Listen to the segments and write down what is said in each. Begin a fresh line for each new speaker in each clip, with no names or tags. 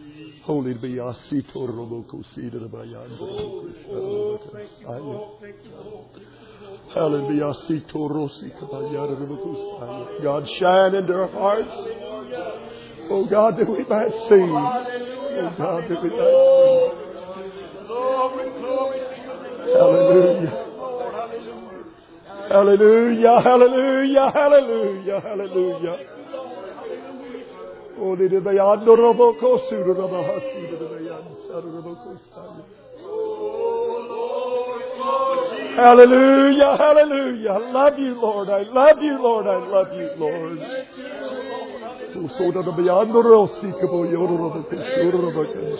Holy be Asito Roboko Sita Bayan. Hallelujah. Asito Rosi Kabayana Roboko. God, shine into our hearts. Oh God, that we might see. Oh God, that we might see. Hallelujah. Hallelujah, hallelujah, hallelujah, hallelujah. Holy to the Andoraboko Sudabahasi to the Sadaboko. Hallelujah, hallelujah. I love you, Lord. I love you, Lord. I love you, Lord. So to the Andorosikabo Yoroboko Shurabaka.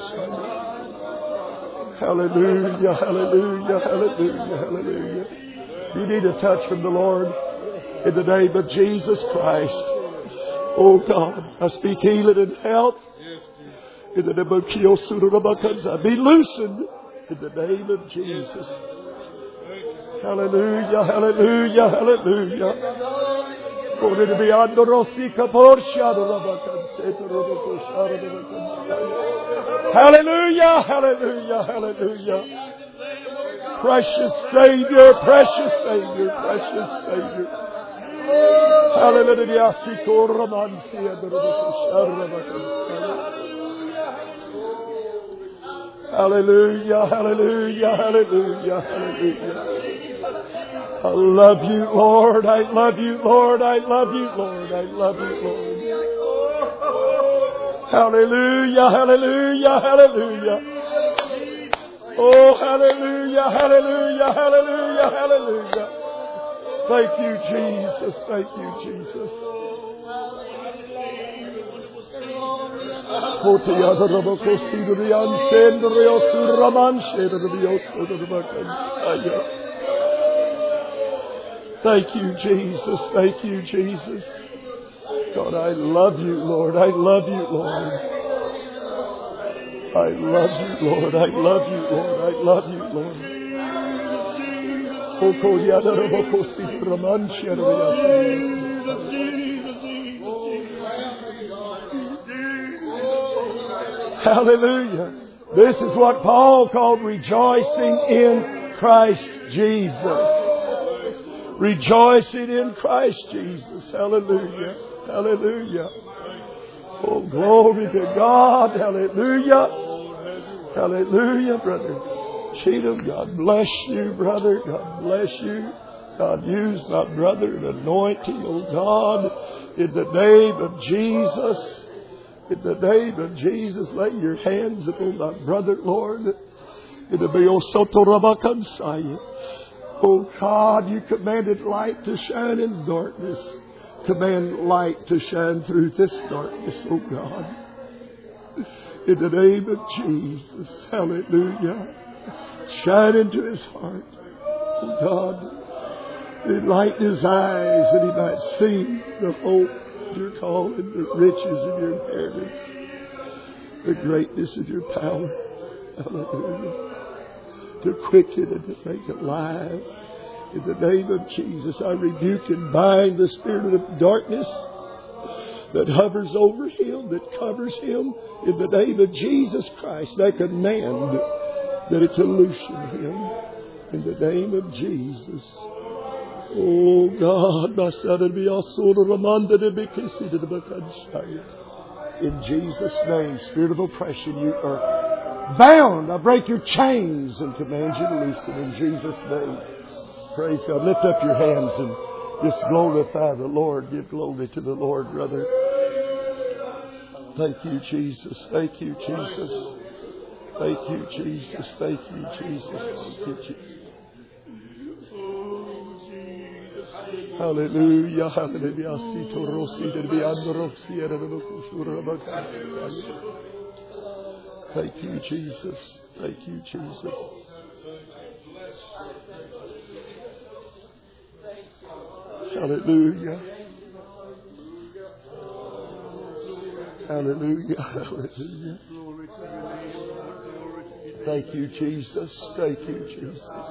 Hallelujah, hallelujah, hallelujah, hallelujah. You need a touch from the Lord in the name of Jesus Christ. Oh God, I speak healing and health in the name of Kiyosurabakanza. Be loosened in the name of Jesus. Hallelujah, hallelujah, hallelujah. Hallelujah, hallelujah, hallelujah. Precious Savior, precious Savior, precious Savior. Hallelujah. Hallelujah, hallelujah, hallelujah, hallelujah. I love you, Lord. I love you, Lord. I love you, Lord. I love you, Lord. Hallelujah, hallelujah, hallelujah. Oh, hallelujah, hallelujah, hallelujah, hallelujah. Thank you, Jesus. Thank you, Jesus. Thank you, Jesus. Thank you, Jesus. God, I love you, Lord. I love you, Lord. I love you, Lord. I love you, Lord. I love you, Lord. Hallelujah. This is what Paul called rejoicing in Christ Jesus. Rejoicing in Christ Jesus. Hallelujah. Hallelujah. Oh, glory to God. Hallelujah. Hallelujah, brother Cheatham. God bless you, brother. God bless you. God, use my brother and anoint him, oh God, in the name of Jesus. In the name of Jesus, lay your hands upon my brother, Lord. In the Beosotorabakansai. Oh God, you commanded light to shine in darkness. Command light to shine through this darkness, oh God. In the name of Jesus. Hallelujah. Shine into his heart, oh God. Enlighten his eyes that he might see the hope of your calling, the riches of your inheritance, the greatness of your power. Hallelujah. To quicken and to make alive. In the name of Jesus, I rebuke and bind the spirit of darkness that hovers over him, that covers him. In the name of Jesus Christ, I command that it's to loosen him. In the name of Jesus. Oh God, in Jesus' name, spirit of oppression, you are bound. I break your chains and command you to loosen in Jesus' name. Praise God. Lift up your hands and just glorify the Lord. Give glory to the Lord, brother. Thank you, Jesus. Thank you, Jesus. Thank you, Jesus. Thank you, Jesus. Thank you, Jesus. Hallelujah. Hallelujah. Thank you, Jesus. Thank you, Jesus. Hallelujah. Hallelujah. Hallelujah. Thank you, Jesus. Thank you, Jesus.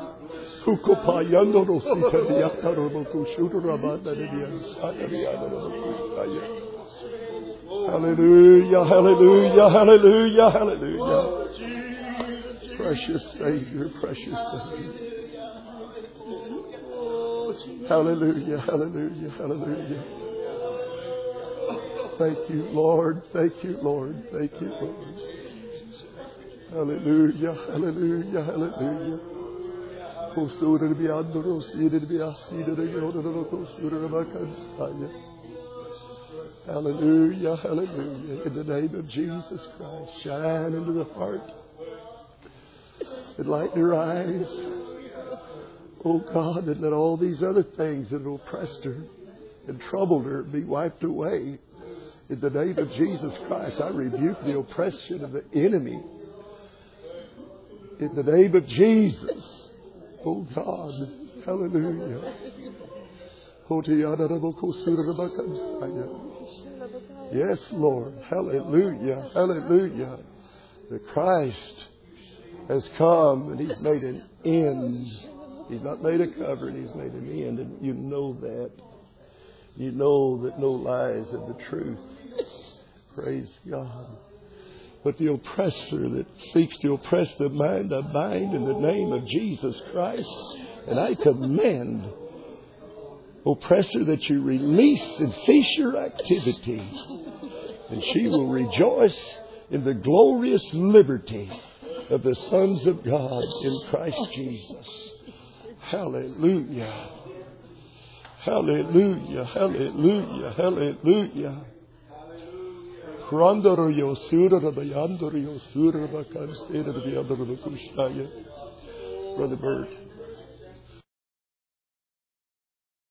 Hallelujah, hallelujah, hallelujah, hallelujah. Precious Savior, precious Savior. Hallelujah, hallelujah, hallelujah. Thank you, Lord. Thank you, Lord. Thank you, Lord. Hallelujah, hallelujah, hallelujah. Hallelujah, hallelujah. In the name of Jesus Christ, shine into the heart. Enlighten her eyes. Oh God, and let all these other things that oppressed her and troubled her be wiped away. In the name of Jesus Christ, I rebuke the oppression of the enemy. In the name of Jesus. Oh God, hallelujah. Yes, Lord, hallelujah, hallelujah. The Christ has come and He's made an end. He's not made a cover, and He's made an end. And you know that. You know that no lies of the truth. Praise God. But the oppressor that seeks to oppress the mind, I bind in the name of Jesus Christ. And I command, oppressor, that you release and cease your activity. And she will rejoice in the glorious liberty of the sons of God in Christ Jesus. Hallelujah. Hallelujah. Hallelujah. Hallelujah. Brother Bert.